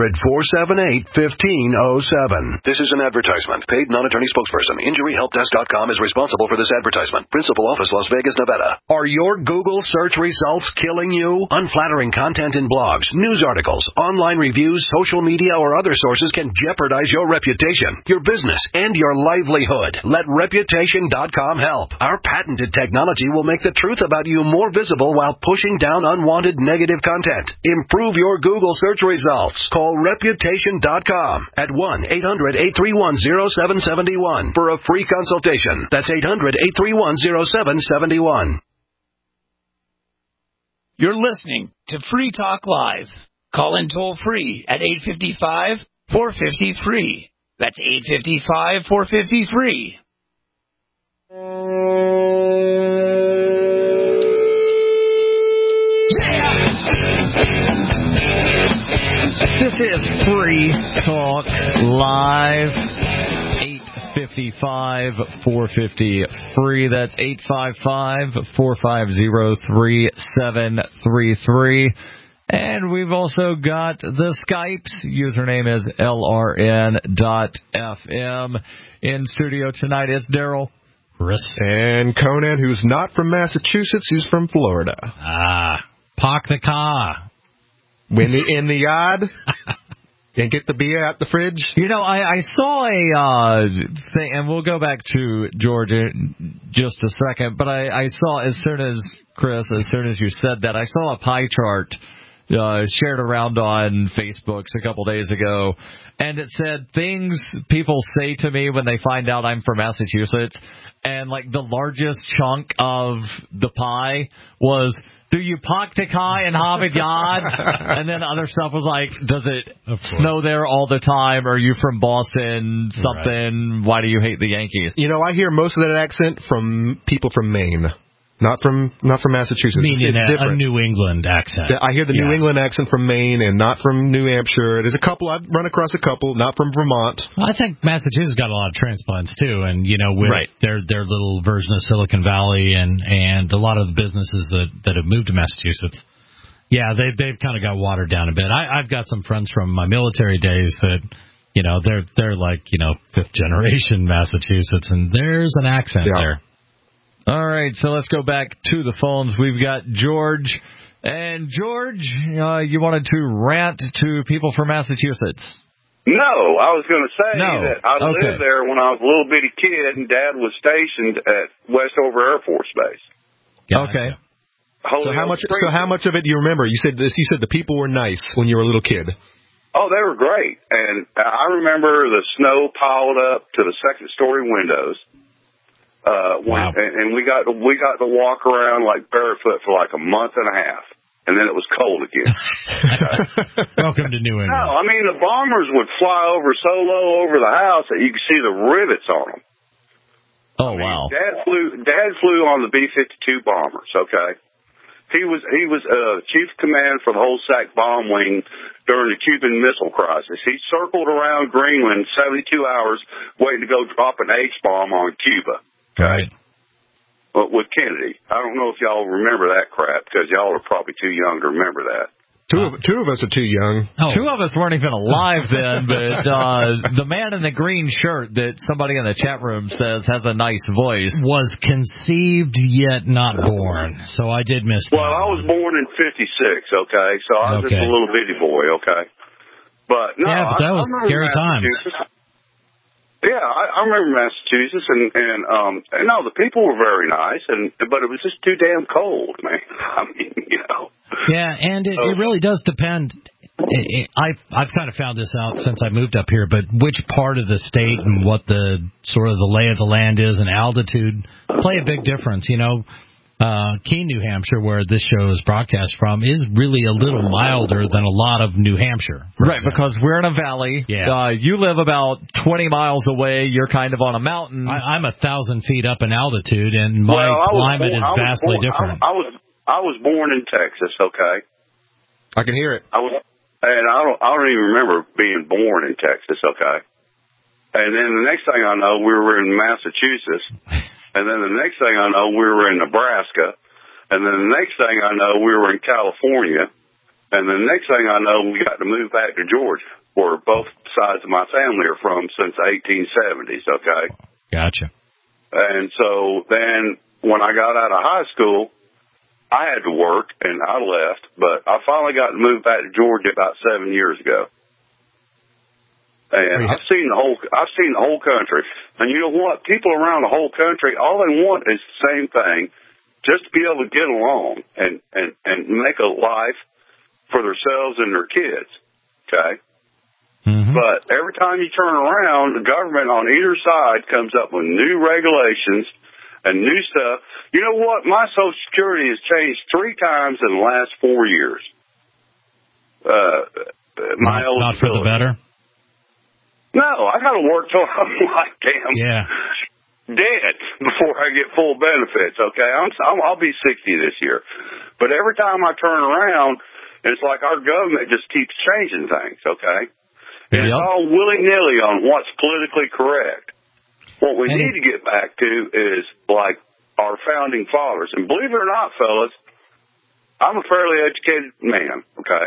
Speaker 1: 800-478-1507. This is an advertisement. Paid non-attorney spokesperson. InjuryHelpDesk.com is responsible for this advertisement. Principal office, Las Vegas, Nevada. Are your Google search results killing you? Unflattering content in blogs, news articles, online reviews, social media, or other sources can jeopardize your reputation, your business, and your livelihood. Let Reputation.com help. Our patented technology will make the truth about you more visible while pushing down unwanted negative content. Improve your Google search results. Call Reputation.com at 1-800-831-0771 for a free consultation. That's 800-831-0771.
Speaker 12: You're listening to Free Talk Live. Call in toll free at 855-450-FREE. That's 855-450-FREE.
Speaker 4: This is Free Talk Live. 855-450-FREE. That's 855-450-3733. And we've also got the Skype's username is LRN.FM. In studio tonight, it's Daryl,
Speaker 3: Chris, and Conan, who's not from Massachusetts, who's from Florida.
Speaker 5: Park the car.
Speaker 3: In the yard. And get the beer out the fridge.
Speaker 4: You know, I saw a thing, and we'll go back to Georgia in just a second, but I saw as soon as you said that, I saw a pie chart shared around on Facebook a couple days ago, and it said things people say to me when they find out I'm from Massachusetts, and like the largest chunk of the pie was, do you park the car in Harvard Yard? And then other stuff was like, does it snow there all the time? Are you from Boston? Something? Right. Why do you hate the Yankees?
Speaker 3: You know, I hear most of that accent from people from Maine. Not from Massachusetts.
Speaker 5: Meaning
Speaker 3: it's different.
Speaker 5: A New England accent.
Speaker 3: I hear the New England accent from Maine and not from New Hampshire. There's a couple, I've run across a couple, not from Vermont.
Speaker 5: Well, I think Massachusetts got a lot of transplants too, and you know, with their little version of Silicon Valley and a lot of the businesses that have moved to Massachusetts. Yeah, they've kind of got watered down a bit. I've got some friends from my military days that, you know, they're like, you know, fifth generation Massachusetts, and there's an accent there.
Speaker 4: All right, so let's go back to the phones. We've got George. And George, you wanted to rant to people from Massachusetts.
Speaker 20: No, I was going to say that I lived there when I was a little bitty kid, and Dad was stationed at Westover Air Force Base.
Speaker 3: Okay. So how much of it do you remember? You said the people were nice when you were a little kid.
Speaker 20: Oh, they were great. And I remember the snow piled up to the second-story windows. Wow. And we got to walk around like barefoot for like a month and a half, and then it was cold again.
Speaker 5: Welcome to New England.
Speaker 20: No, I mean, the bombers would fly over so low over the house that you could see the rivets on them.
Speaker 4: Oh, wow.
Speaker 20: Dad flew on the B-52 bombers, okay? He was chief of command for the whole SAC bomb wing during the Cuban Missile Crisis. He circled around Greenland 72 hours waiting to go drop an H-bomb on Cuba.
Speaker 5: Right.
Speaker 20: With Kennedy. I don't know if y'all remember that crap, because y'all are probably too young to remember that.
Speaker 3: Two of us are too young.
Speaker 4: Oh. Two of us weren't even alive then, but the man in the green shirt that somebody in the chat room says has a nice voice
Speaker 5: was conceived yet not born. So I did miss that.
Speaker 20: Well, I was born in 56, okay? So I was just a little bitty boy, okay? But no,
Speaker 5: yeah, but that was scary times.
Speaker 20: Yeah, I remember Massachusetts, and no, the people were very nice, but it was just too damn cold, man. I mean, you know.
Speaker 5: Yeah, and it really does depend. I've kind of found this out since I moved up here, but which part of the state and what the sort of the lay of the land is and altitude play a big difference. You know, Keene, New Hampshire, where this show is broadcast from, is really a little milder than a lot of New Hampshire.
Speaker 4: Right, because we're in a valley.
Speaker 5: Yeah.
Speaker 4: You live about 20 miles away. You're kind of on a mountain.
Speaker 5: I'm 1,000 feet up in altitude, and my climate is vastly different.
Speaker 20: I was born in Texas, okay?
Speaker 3: I can hear it.
Speaker 20: I don't even remember being born in Texas, okay? And then the next thing I know, we were in Massachusetts. And then the next thing I know, we were in Nebraska. And then the next thing I know, we were in California. And then the next thing I know, we got to move back to Georgia, where both sides of my family are from since the 1870s, okay?
Speaker 5: Gotcha.
Speaker 20: And so then when I got out of high school, I had to work, and I left. But I finally got to move back to Georgia about 7 years ago. And I've seen the whole country. And you know what? People around the whole country, all they want is the same thing, just to be able to get along and make a life for themselves and their kids. Okay? Mm-hmm. But every time you turn around, the government on either side comes up with new regulations and new stuff. You know what? My Social Security has changed 3 times in the last 4 years.
Speaker 5: Not for the better?
Speaker 20: No, I got to work till I'm like damn dead before I get full benefits. Okay, I'll be 60 this year, but every time I turn around, it's like our government just keeps changing things. Okay, and it's all willy nilly on what's politically correct. What we need to get back to is like our founding fathers, and believe it or not, fellas, I'm a fairly educated man. Okay,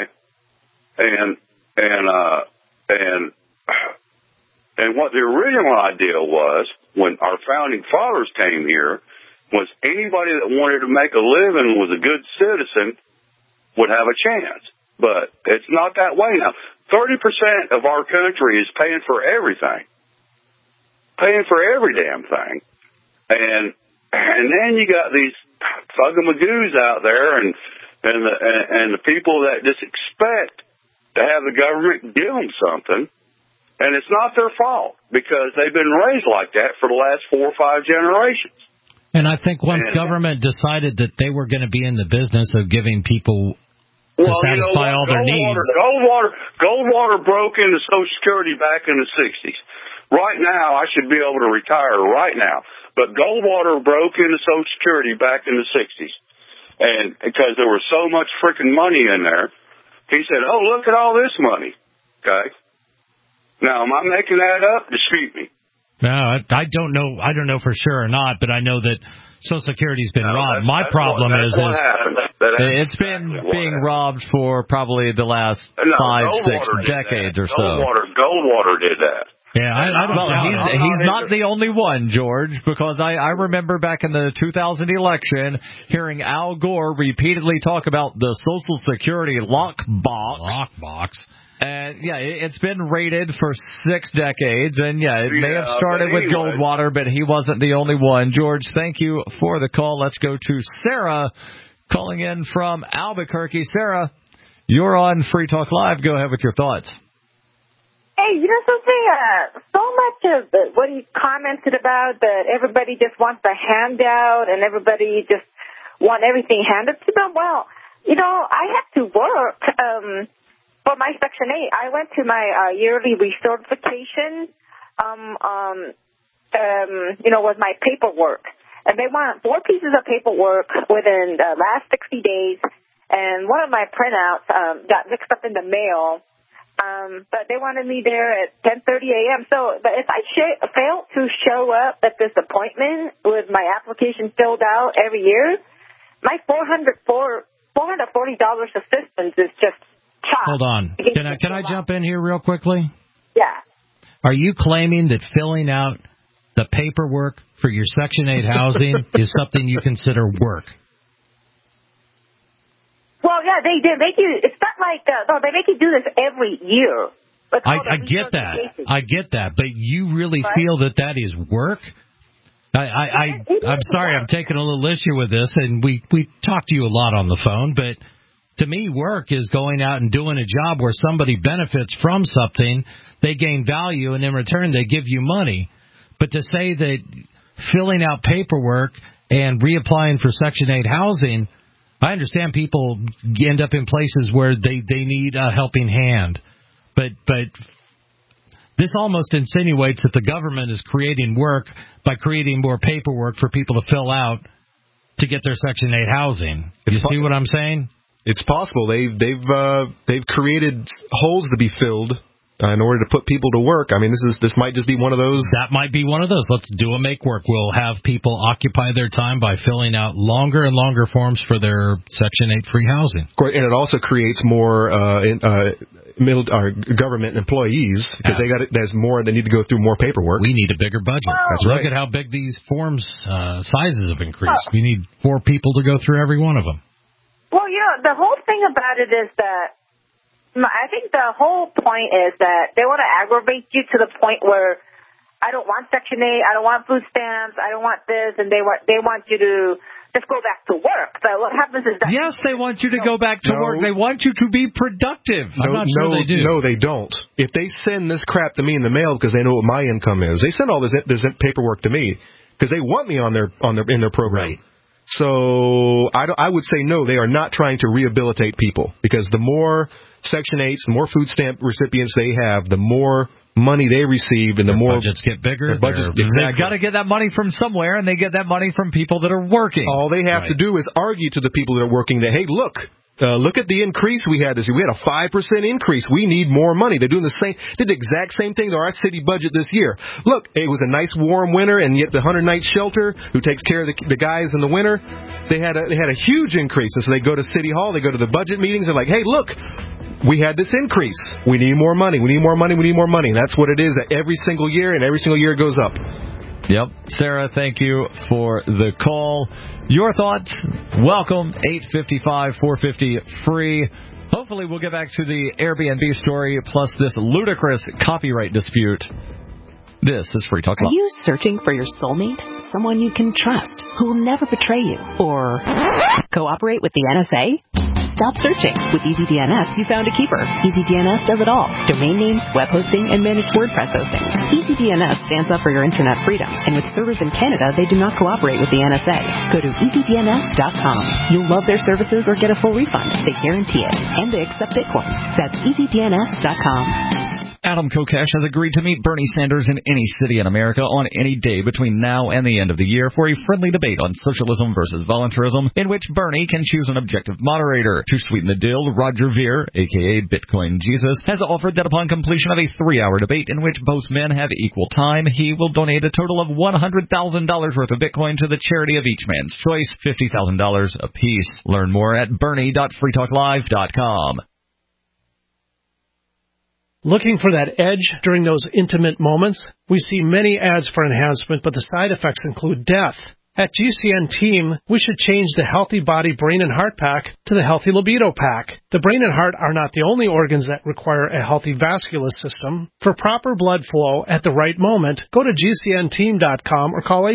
Speaker 20: and what the original idea was, when our founding fathers came here, was anybody that wanted to make a living, was a good citizen, would have a chance. But it's not that way now. 30% of our country is paying for everything. Paying for every damn thing. And then you got these thugamagoos out there and the people that just expect to have the government give them something. And it's not their fault, because they've been raised like that for the last 4 or 5 generations.
Speaker 5: And I think once government decided that they were going to be in the business of giving people to satisfy all their needs.
Speaker 20: Goldwater broke into Social Security back in the 60s. Right now, I should be able to retire right now. But Goldwater broke into Social Security back in the 60s. And because there was so much freaking money in there, he said, oh, look at all this money. Okay? Now, am I making that up? Dispute me.
Speaker 5: No, I don't know. I don't know for sure or not, but I know that Social Security's been robbed. My problem is
Speaker 4: it's been being robbed for probably the last 5, 6 decades or so.
Speaker 20: Goldwater did that.
Speaker 5: Yeah,
Speaker 4: he's not the only one, George, because I remember back in the 2000 election hearing Al Gore repeatedly talk about the Social Security lockbox. And, it's been raided for 6 decades, and, it may have started with Goldwater, but he wasn't the only one. George, thank you for the call. Let's go to Sarah calling in from Albuquerque. Sarah, you're on Free Talk Live. Go ahead with your thoughts.
Speaker 2: Hey, you know something? So much of what he commented about, that everybody just wants a handout and everybody just want everything handed to them. Well, I had to work for my Section 8. I went to my yearly recertification, with my paperwork. And they want 4 pieces of paperwork within the last 60 days. and one of my printouts got mixed up in the mail. But they wanted me there at 10:30 a.m. So, but if I fail to show up at this appointment with my application filled out every year, my $440 assistance is just chopped.
Speaker 5: Hold on. Can I jump in here real quickly?
Speaker 2: Yeah.
Speaker 5: Are you claiming that filling out the paperwork for your Section 8 housing is something you consider work?
Speaker 2: Well, yeah, they make you. It's not like they make you do this every year.
Speaker 5: I get that, but you really feel that is work? I'm sorry, I'm taking a little issue with this, and we talk to you a lot on the phone, but to me, work is going out and doing a job where somebody benefits from something, they gain value, and in return they give you money. But to say that filling out paperwork and reapplying for Section 8 housing, I understand people end up in places where they need a helping hand. But this almost insinuates that the government is creating work by creating more paperwork for people to fill out to get their Section 8 housing. You see what I'm saying?
Speaker 3: It's possible. They've created holes to be filled in order to put people to work. I mean, this might just be one of those.
Speaker 5: That might be one of those. Let's do a make work. We'll have people occupy their time by filling out longer and longer forms for their Section 8 free housing.
Speaker 3: And it also creates more government employees because there's more. They need to go through more paperwork.
Speaker 5: We need a bigger budget.
Speaker 3: That's right.
Speaker 5: Look at how big these forms sizes have increased. We need 4 people to go through every one of them.
Speaker 2: Well, the whole thing about it is that I think the whole point is that they want to aggravate you to the point where I don't want Section 8, I don't want food stamps, I don't want this, and they want you to just go back to work. So what happens is that...
Speaker 4: Yes, they want you to go back to work. They want you to be productive. I'm not sure they do.
Speaker 3: No, they don't. If they send this crap to me in the mail because they know what my income is, they send all this paperwork to me because they want me in their program. Right. So I would say no, they are not trying to rehabilitate people because the more Section 8s, the more food stamp recipients they have, the more money they receive, and the more
Speaker 5: budgets get bigger.
Speaker 3: Exactly.
Speaker 4: They've got to get that money from somewhere, and they get that money from people that are working.
Speaker 3: All they have to do is argue to the people that are working that, hey, look at the increase we had this year. We had a 5% increase. We need more money. They're doing did the exact same thing to our city budget this year. Look, it was a nice warm winter, and yet the 100-night shelter, who takes care of the guys in the winter, they had a huge increase. And so they go to City Hall, they go to the budget meetings, and like, hey, look, we had this increase. We need more money. We need more money. We need more money. And that's what it is every single year, and every single year it goes up.
Speaker 4: Yep. Sarah, thank you for the call. Your thoughts? Welcome. 855-450 free. Hopefully we'll get back to the Airbnb story plus this ludicrous copyright dispute. This is Free Talk Live.
Speaker 6: Are you searching for your soulmate? Someone you can trust, who will never betray you, or cooperate with the NSA? Stop searching. With EasyDNS, you found a keeper. EasyDNS does it all. Domain names, web hosting, and managed WordPress hosting. EasyDNS stands up for your internet freedom, and with servers in Canada, they do not cooperate with the NSA. Go to EasyDNS.com. You'll love their services or get a full refund. They guarantee it. And they accept Bitcoin. That's EasyDNS.com.
Speaker 4: Adam Kokesh has agreed to meet Bernie Sanders in any city in America on any day between now and the end of the year for a friendly debate on socialism versus voluntarism, in which Bernie can choose an objective moderator. To sweeten the deal, Roger Ver, a.k.a. Bitcoin Jesus, has offered that upon completion of a 3-hour debate in which both men have equal time, he will donate a total of $100,000 worth of Bitcoin to the charity of each man's choice, $50,000 apiece. Learn more at bernie.freetalklive.com.
Speaker 7: Looking for that edge during those intimate moments? We see many ads for enhancement, but the side effects include death. At GCN Team, we should change the Healthy Body, Brain, and Heart Pack to the Healthy Libido Pack. The brain and heart are not the only organs that require a healthy vascular system. For proper blood flow at the right moment, go to GCNteam.com or call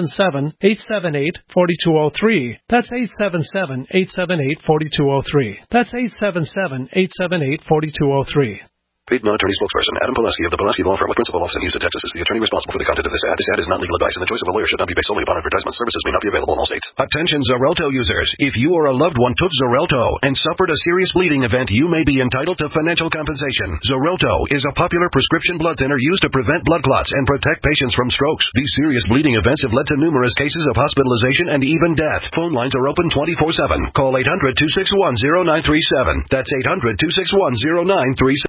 Speaker 7: 877-878-4203. That's 877-878-4203. That's 877-878-4203.
Speaker 1: Paid non-attorney spokesperson Adam Pulaski of the Pulaski Law Firm with principal office in Houston, Texas is the attorney responsible for the content of this ad. This ad is not legal advice, and the choice of a lawyer should not be based solely upon advertisement. Services may not be available in all states. Attention Xarelto users. If you or a loved one took Xarelto and suffered a serious bleeding event, you may be entitled to financial compensation. Xarelto is a popular prescription blood thinner used to prevent blood clots and protect patients from strokes. These serious bleeding events have led to numerous cases of hospitalization and even death. Phone lines are open 24/7. Call 800-261-0937. That's 800-261-0937.